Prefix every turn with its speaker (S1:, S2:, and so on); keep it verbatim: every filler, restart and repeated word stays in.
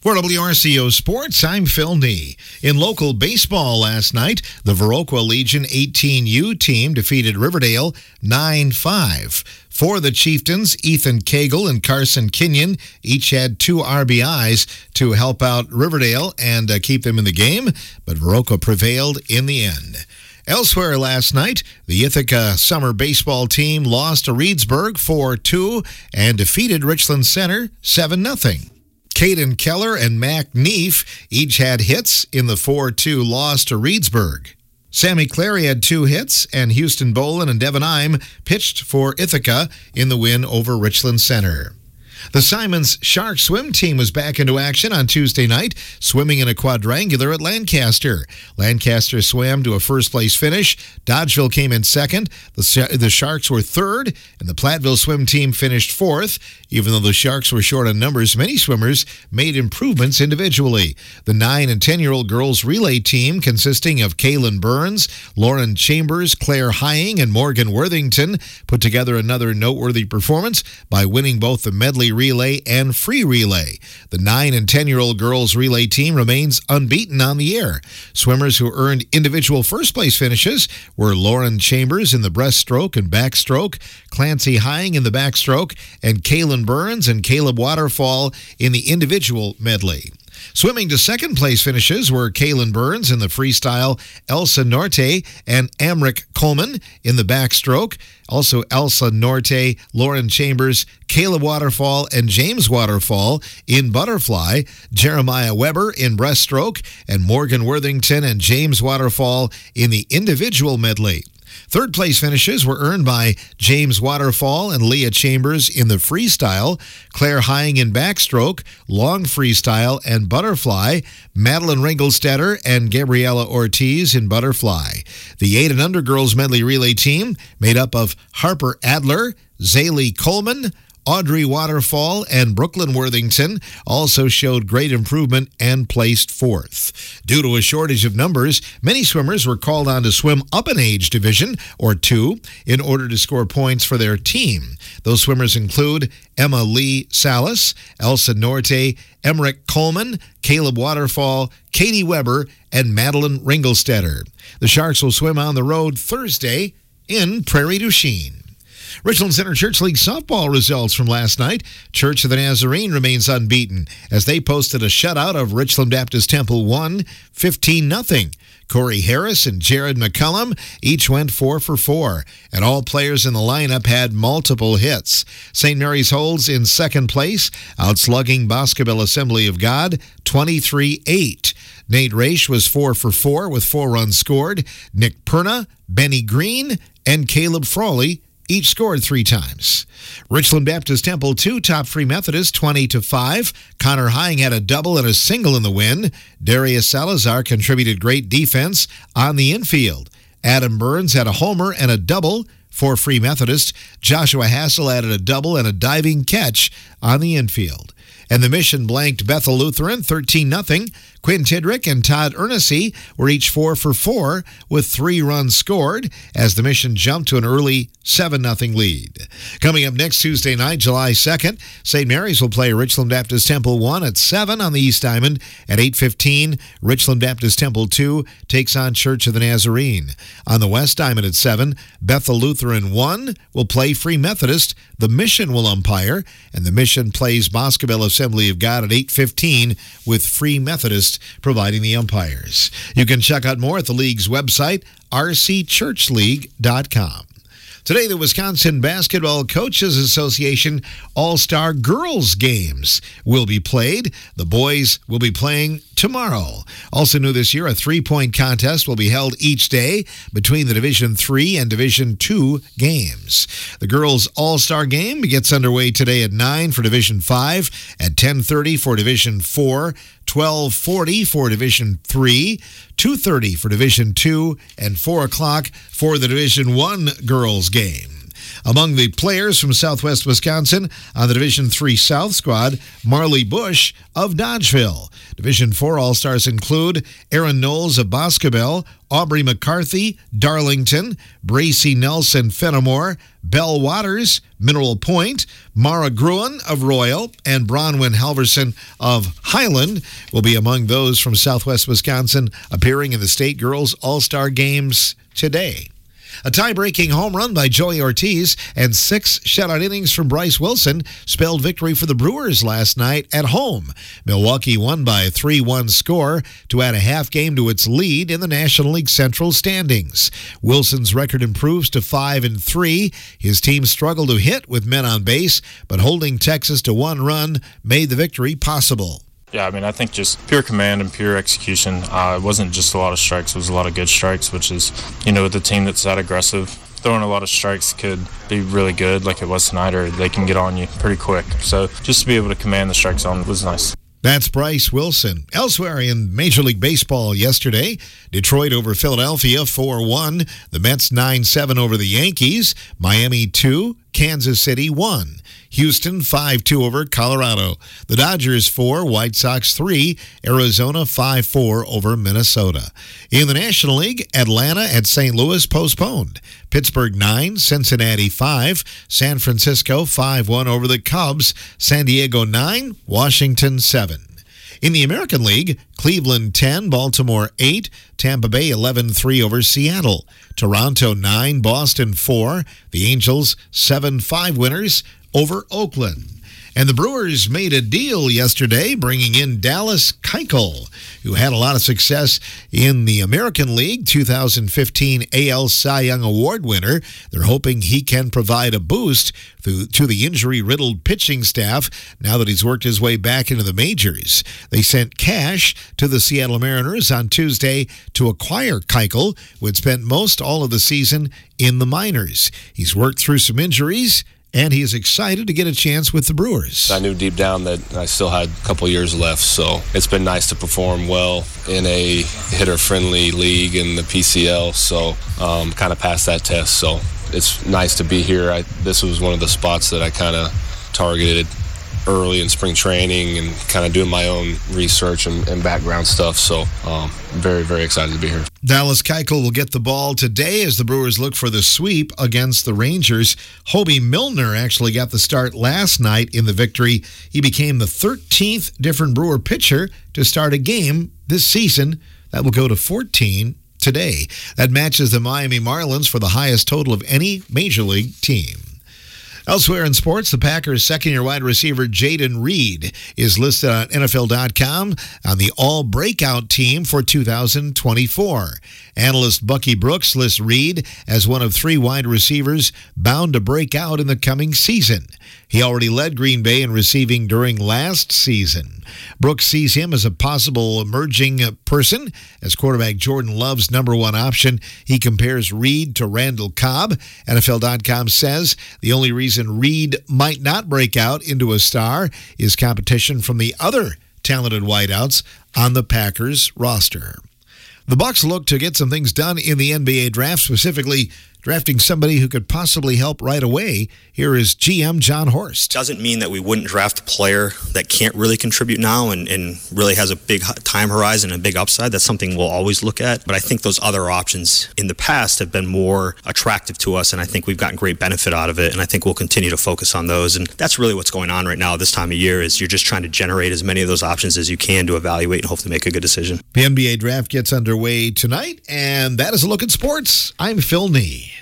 S1: For W R C O Sports, I'm Phil Nee. In local baseball last night, the Viroqua Legion eighteen U team defeated Riverdale nine five. For the Chieftains, Ethan Cagle and Carson Kenyon each had two R B Is to help out Riverdale and uh, keep them in the game, but Viroqua prevailed in the end. Elsewhere last night, the Ithaca summer baseball team lost to Reedsburg four two and defeated Richland Center seven nothing. Caden Keller and Mac Neef each had hits in the four two loss to Reedsburg. Sammy Clary had two hits, and Houston Bolin and Devin Ime pitched for Ithaca in the win over Richland Center. The Simons Shark swim team was back into action on Tuesday night, swimming in a quadrangular at Lancaster. Lancaster swam to a first-place finish. Dodgeville came in second. The, the Sharks were third, and the Platteville swim team finished fourth. Even though the Sharks were short on numbers, many swimmers made improvements individually. The nine and ten-year-old girls relay team, consisting of Kaylin Burns, Lauren Chambers, Claire Hying, and Morgan Worthington, put together another noteworthy performance by winning both the medley relay and free relay. The nine and ten-year-old girls relay team remains unbeaten on the air. Swimmers who earned individual first-place finishes were Lauren Chambers in the breaststroke and backstroke, Clancy Hying in the backstroke, and Kaylin Burns and Caleb Waterfall in the individual medley. Swimming to second-place finishes were Kaylin Burns in the freestyle, Elsa Norte and Amric Coleman in the backstroke. Also Elsa Norte, Lauren Chambers, Caleb Waterfall, and James Waterfall in butterfly, Jeremiah Weber in breaststroke, and Morgan Worthington and James Waterfall in the individual medley. Third-place finishes were earned by James Waterfall and Leah Chambers in the freestyle, Claire Hying in backstroke, long freestyle, and butterfly, Madeline Ringelstetter and Gabriela Ortiz in butterfly. The eight and under girls medley relay team, made up of Harper Adler, Zaylee Coleman, Audrey Waterfall, and Brooklyn Worthington, also showed great improvement and placed fourth. Due to a shortage of numbers, many swimmers were called on to swim up an age division or two in order to score points for their team. Those swimmers include Emma Lee Salas, Elsa Norte, Emmerich Coleman, Caleb Waterfall, Katie Weber, and Madeline Ringelstetter. The Sharks will swim on the road Thursday in Prairie du Chien. Richland Center Church League softball results from last night. Church of the Nazarene remains unbeaten as they posted a shutout of Richland Baptist Temple one, fifteen nothing. Corey Harris and Jared McCullum each went four for four, and all players in the lineup had multiple hits. Saint Mary's holds in second place, outslugging Boscobel Assembly of God twenty-three eight. Nate Raish was four for four with four runs scored. Nick Perna, Benny Green, and Caleb Frawley each scored three times. Richland Baptist Temple two topped Free Methodist twenty to five. Connor Hying had a double and a single in the win. Darius Salazar contributed great defense on the infield. Adam Burns had a homer and a double for Free Methodist. Joshua Hassel added a double and a diving catch on the infield. And the Mission blanked Bethel Lutheran thirteen nothing. Quinn Tidrick and Todd Ernessy were each four for four with three runs scored as the Mission jumped to an early seven nothing lead. Coming up next Tuesday night, July second, Saint Mary's will play Richland Baptist Temple one at seven on the East Diamond. At eight fifteen, Richland Baptist Temple two takes on Church of the Nazarene. On the West Diamond at seven, Bethel Lutheran one will play Free Methodist. The Mission will umpire, and the Mission plays Boscobel Assembly of God at eight fifteen with Free Methodist providing the umpires. You can check out more at the league's website, r c church league dot com. Today, the Wisconsin Basketball Coaches Association All-Star Girls Games will be played. The boys will be playing tomorrow. Also new this year, a three-point contest will be held each day between the Division three and Division two games. The girls' All-Star Game gets underway today at nine for Division five, at ten thirty for Division four, twelve forty for Division three, two thirty for Division two, and four o'clock for the Division one girls game. Among the players from Southwest Wisconsin on the Division three South squad, Marley Bush of Dodgeville. Division four All-Stars include Aaron Knowles of Boscobel, Aubrey McCarthy, Darlington, Bracy Nelson, Fenimore, Bell Waters, Mineral Point, Mara Gruen of Royal, and Bronwyn Halverson of Highland will be among those from Southwest Wisconsin appearing in the State Girls All-Star Games today. A tie-breaking home run by Joey Ortiz and six shutout innings from Bryce Wilson spelled victory for the Brewers last night at home. Milwaukee won by a three one score to add a half game to its lead in the National League Central standings. Wilson's record improves to five and three. His team struggled to hit with men on base, but holding Texas to one run made the victory possible.
S2: Yeah, I mean, I think just pure command and pure execution. Uh, it wasn't just a lot of strikes. It was a lot of good strikes, which is, you know, with a team that's that aggressive, throwing a lot of strikes could be really good like it was tonight, or they can get on you pretty quick. So just to be able to command the strike zone was nice.
S1: That's Bryce Wilson. Elsewhere in Major League Baseball yesterday, Detroit over Philadelphia four one. The Mets nine seven over the Yankees. Miami two. Kansas City one. Houston five two over Colorado. The Dodgers four. White Sox three. Arizona five four over Minnesota. In the National League, Atlanta at Saint Louis postponed. Pittsburgh nine. Cincinnati five. San Francisco five one over the Cubs. San Diego nine. Washington seven. In the American League, Cleveland ten, Baltimore eight, Tampa Bay eleven three over Seattle. Toronto nine, Boston four, the Angels seven five winners over Oakland. And the Brewers made a deal yesterday, bringing in Dallas Keuchel, who had a lot of success in the American League, two thousand fifteen A L Cy Young Award winner. They're hoping he can provide a boost to, to the injury-riddled pitching staff now that he's worked his way back into the majors. They sent cash to the Seattle Mariners on Tuesday to acquire Keuchel, who had spent most all of the season in the minors. He's worked through some injuries, and he is excited to get a chance with the Brewers.
S3: I knew deep down that I still had a couple years left, so it's been nice to perform well in a hitter-friendly league in the P C L, so um, kind of passed that test. So it's nice to be here. I, this was one of the spots that I kind of targeted early in spring training and kind of doing my own research and, and background stuff. So um, very, very excited to be here.
S1: Dallas Keuchel will get the ball today as the Brewers look for the sweep against the Rangers. Hobie Milner actually got the start last night in the victory. He became the thirteenth different Brewer pitcher to start a game this season. That will go to fourteen today. That matches the Miami Marlins for the highest total of any Major League team. Elsewhere in sports, the Packers' second-year wide receiver Jayden Reed is listed on N F L dot com on the all-breakout team for two thousand twenty-four. Analyst Bucky Brooks lists Reed as one of three wide receivers bound to break out in the coming season. He already led Green Bay in receiving during last season. Brooks sees him as a possible emerging person as quarterback Jordan Love's number one option. He compares Reed to Randall Cobb. N F L dot com says the only reason Reed might not break out into a star is competition from the other talented wideouts on the Packers roster. The Bucs look to get some things done in the N B A draft, specifically drafting somebody who could possibly help right away. Here is G M John Horst.
S4: Doesn't mean that we wouldn't draft a player that can't really contribute now and, and really has a big time horizon and a big upside. That's something we'll always look at. But I think those other options in the past have been more attractive to us, and I think we've gotten great benefit out of it, and I think we'll continue to focus on those. And that's really what's going on right now this time of year is you're just trying to generate as many of those options as you can to evaluate and hopefully make a good decision.
S1: The N B A draft gets underway tonight, and that is a look at sports. I'm Phil Nee.